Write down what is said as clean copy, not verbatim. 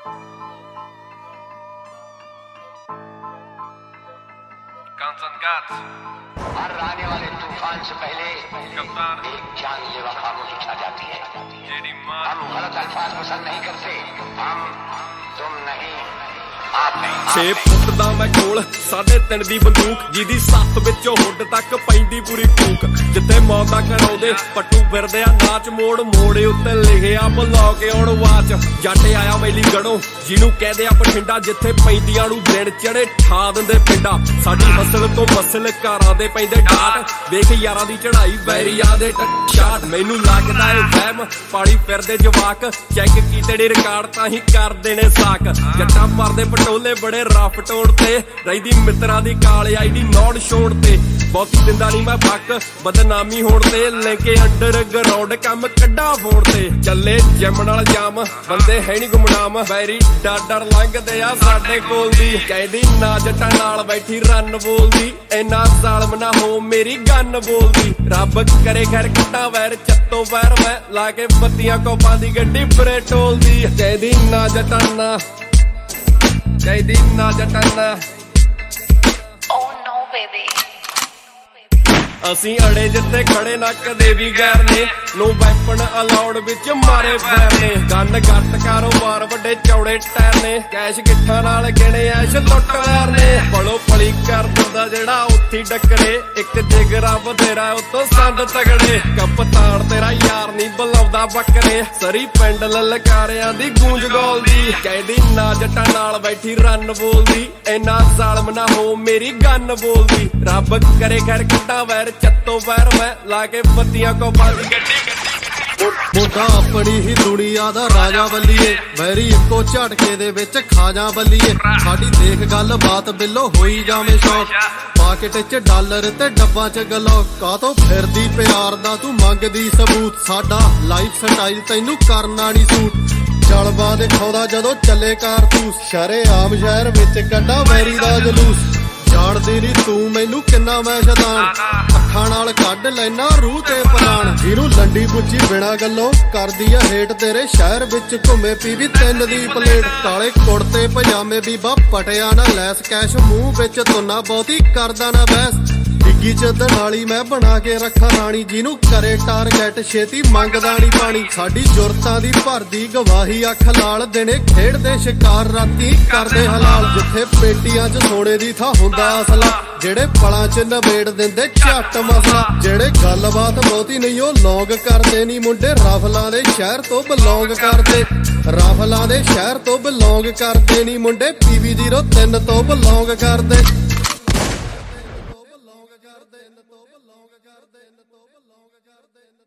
हर आने वाले तूफान से पहले एक जानलेवा खामोशी छा जाती है। हम गलत अल्फाज पसंद नहीं करते, हम तुम नहीं आप नहीं। 6 फुੱਟ ਦਾ ਮੈਂ ਕੋਲ 3.5 ਦੀ ਬੰਦੂਕ ਜਿਹਦੀ 7 ਵਿੱਚੋਂ ਹੁੱਡ ਤੱਕ ਪੈਂਦੀ ਪੂਰੀ ਫੂਕ। ਜਿੱਥੇ ਮੌਤਾਂ ਕਰਾਉਂਦੇ ਪੱਟੂ ਫਿਰਦੇ ਆ ਨਾਚ ਮੋੜ ਮੋੜੇ ਉੱਤੇ ਲਿਖਿਆ ਬੁਲਾ ਕੇ ਆਉਣ ਵਾਚ। ਜੱਟ ਆਇਆ ਮੈਲੀ ਗੜੋਂ ਜਿਹਨੂੰ ਕਹਦੇ ਆ ਬਠਿੰਡਾ, ਜਿੱਥੇ ਪੈਂਦੀਆਂ ਨੂੰ ਦਿਨ ਚੜੇ ਠਾ ਦਿੰਦੇ ਪਿੰਡਾ। ਸਾਡੀ ਫਸਲ ਤੋਂ ਮਸਲ ਘਰਾਂ ਦੇ ਪੈਂਦੇ ਡਾਟ, ਵੇਖ ਯਾਰਾਂ ਦੀ ਚੜਾਈ ਵੈਰੀਆਂ ਦੇ ਸ਼ਾਟ। ਮੈਨੂੰ ਲੱਗਦਾ ਏ ਵਹਿਮ ਪਾਲੀ ਫਿਰਦੇ ਜਵਾਕ, ਚੈੱਕ ਕੀਤੇ ਨੀ ਰਿਕਾਰਡ ਤਾਂ ਹੀ ਕਰਦੇ ਨੇ ਸਾਕ। ਜੱਟਾਂ ਮਰਦੇ ਪਟੋਲੇ ਬੜੇ ਰਫ ਟੋੜ ਤੇ, ਰਹਿੰਦੀ ਮਿੱਤਰਾਂ ਦੀ ਕਾਲ ਆਈਡੀ ਨੌੜ ਛੋੜ ਤੇ। ਬਹੁਤੀ ਦਿੰਦਾ ਨੀ ਮੈਂ ਫੱਕ ਬਦਨਾਮੀ ਹੋਣ ਤੇ, ਲੈ ਕੇ ਅੰਡਰ ਗਰਾਊਂਡ ਕੰਮ ਕੱਢਾ ਫੋੜ ਤੇ। ਚੱਲੇ ਜਿਮ ਨਾਲ ਜਾਮ ਬੰਦੇ ਹੈ ਨੀ ਗੁਮਨਾਮ, ਵੈਰੀ ਡਰ ਲੰਘਦੇ ਆ ਸਾਡੇ ਕੋਲ ਦੀ। ਕਹਿੰਦੀ ਨਾ ਜੱਟਾਂ ਨਾਲ ਬੈਠੀ ਰੰਨ ਬੋਲਦੀ, ਇੰਨਾ ਜ਼ਾਲਮ ਨਾ ਹੋ ਮੇਰੀ ਗੰਨ ਬੋਲਦੀ। ਰੱਬ ਕਰੇ ਖੈਰ ਕੱਟਾ ਵੈਰ ਚੱਤੋ ਵੈਰ, ਮੈਂ ਲਾ ਕੇ ਬੱਤੀਆਂ ਕੋਪਾਂ ਦੀ ਗੱਡੀ ਬਰੇ ਟੋਲਦੀ। ਕਹਿੰਦੀ ਨਾ ਜੱਟਾਂ ਨਾ, ਕਹਿੰਦੀ ਨਾ ਜੱਟਾਂ ਨਾ। Oh no baby, ਅਸੀਂ ਅੜੇ ਜਿੱਥੇ ਖੜੇ ਨਾ ਕਦੇ ਵੀ ਗੈਰ ਨੇ, ਨੋ ਵੈਪਨ ਅਲਾਉਡ ਵਿੱਚ ਮਾਰੇ ਫੈਰ ਨੇ। ਗੰਨ ਗੱਟ ਕਾਰੋਬਾਰ ਵੱਡੇ ਚੌੜੇ ਟਾਇਰ ਨੇ, ਕੈਸ਼ ਗਿੱਠਾਂ ਨਾਲ ਗਿਣੇ ਐਸ਼ ਲੁੱਟ ਵੈਰ ਨੇ। ਫੜੋ ਫਲੀ ਕਰ ਦਿੰਦਾ ਜਿਹੜਾ ਉੱਥੀ ਡੱਕਰੇ, ਇੱਕ ਜਿਗਰਾ ਬਥੇਰਾ ਉਤੋਂ ਸੰਦ ਤਗੜੇ। ਕਪਤਾਨ ਤੇਰਾ ਯਾਰ ਨੀ ਬੁਲਾਉਂਦਾ ਬੱਕਰੇ, ਸਰੀ ਪਿੰਡ ਲਲਕਾਰਿਆਂ ਦੀ ਗੂੰਜ ਗੋਲਦੀ। ਕਹਿੰਦੀ ਨਾ ਜੱਟਾਂ ਨਾਲ ਬੈਠੀ ਰੰਨ ਬੋਲਦੀ, ਇੰਨਾ ਜ਼ਾਲਮ ਨਾ ਹੋ ਮੇਰੀ ਗੰਨ ਬੋਲਦੀ। ਰੱਬ ਕਰੇ ਖੈਰ ਕੱਟਾ ਵੈਰ ਚੱਤੋ ਵੈਰ, ਮੈਂ ਲਾ ਕੇ ਬੱਤੀਆਂ ਕੋਪਾਂ ਦੀ ਗੱਡੀ। ਮੋਢਾ ਆਪਣੀ ਹੀ ਦੁਨੀਆ ਦਾ ਰਾਜਾ ਬੱਲੀਏ, ਵੈਰੀ ਇੱਕੋ ਝਟਕੇ ਦੇ ਵਿੱਚ ਖਾ ਜਾ ਬੱਲੀਏ। ਸਾਡੀ ਦੇਖ ਗੱਲ ਬਾਤ ਬਿੱਲੋ ਹੋਈ ਜਾਵੇਂ ਸ਼ੌਕ, ਪਾਕਿਟ 'ਚ ਡਾਲਰ ਤੇ ਡੱਬਾਂ 'ਚ ਗਲੋ। ਕਾਹਤੋਂ ਫਿਰਦੀ ਪਿਆਰ ਦਾ ਤੂੰ ਮੰਗਦੀ ਸਬੂਤ, ਸਾਡਾ ਲਾਈਫ ਸਟਾਈਲ ਤੈਨੂੰ ਕਰਨਾ ਨੀ ਸੂਟ। ਜਲਵਾ ਦਿਖਾਉਂਦਾ ਜਦੋਂ ਚੱਲੇ ਕਾਰਤੂਸ, ਸ਼ਰੇਆਮ ਸ਼ਹਿਰ ਵਿੱਚ ਕੱਢਾ ਵੈਰੀ ਦਾ ਜਲੂਸ। ਜਾਣਦੀ ਨੀ ਤੂੰ ਮੈਨੂੰ ਕਿੰਨਾ ਮੈਂ ਸ਼ੈਤਾਨ, ਅੱਖਾਂ ਨਾਲ ਕੱਢ ਲੈਣਾ ਰੂਹ ਤੇ ਪ੍ਰਾਣ। ਜਿਹਨੂੰ ਲੰਡੀ ਪੁੱਛੀ ਬਿਨਾਂ ਗੱਲੋਂ ਕਰਦੀ ਆ ਹੇਟ, ਤੇਰੇ ਸ਼ਹਿਰ ਵਿੱਚ ਘੁੰਮੇ ਪੀਵੀ 3 ਦੀ ਪਲੇਟ। ਕਾਲੇ ਕੁੜਤੇ ਪਜਾਮੇ ਬੀਬਾ ਪਟਿਆ ਨਾ ਲੈਸ, ਕੈਸ਼ ਮੂੰਹ ਵਿੱਚ ਤੁੰਨਾ ਬਹੁਤੀ ਕਰਦਾ ਨਾ ਬਹਿਸ। ਡਿੱਗੀ ਚ ਦਨਾਲੀ ਮੈਂ ਬਣਾ ਕੇ ਰੱਖਾਂ ਰਾਣੀ, ਜਿਹਨੂੰ ਕਰੇ ਟਾਰਗੇਟ ਛੇਤੀ ਮੰਗਦਾ ਨੀ ਪਾਣੀ। ਸਾਡੀ ਜੁਰਤਾਂ ਦੀ ਭਰਦੀ ਗਵਾਹੀ ਅੱਖ ਲਾਲ, ਦਿਨੇ ਖੇਡਦੇ ਸ਼ਿਕਾਰ ਰਾਤੀ ਕਰਦੇ ਹਲਾਲ। ਜਿੱਥੇ ਪੇਟੀਆਂ 'ਚ ਸੋਨੇ ਦੀ ਥਾਂ ਹੁੰਦਾ ਅਸਲਾ, ਜਿਹੜੇ ਪਲਾਂ 'ਚ ਨਵੇੜ ਦਿੰਦੇ ਝੱਟ ਮਸਲਾ। ਜਿਹੜੇ ਗੱਲਬਾਤ ਬਹੁਤੀ ਨਹੀਂ ਉਹ ਲੌਂਗ ਕਰਦੇ ਨੀ ਮੁੰਡੇ, ਰਾਫਲਾਂ ਦੇ ਸ਼ਹਿਰ ਤੋਂ ਬਿਲੋਂਗ ਕਰਦੇ। ਰਾਫਲਾਂ ਦੇ ਸ਼ਹਿਰ ਤੋਂ ਬਿਲੋਂਗ ਕਰਦੇ ਨੀ ਮੁੰਡੇ, PV 03 ਤੋਂ ਬਿਲੋਂਗ ਕਰਦੇ। ਬਿਲੋਂਗ ਕਰਦੇ।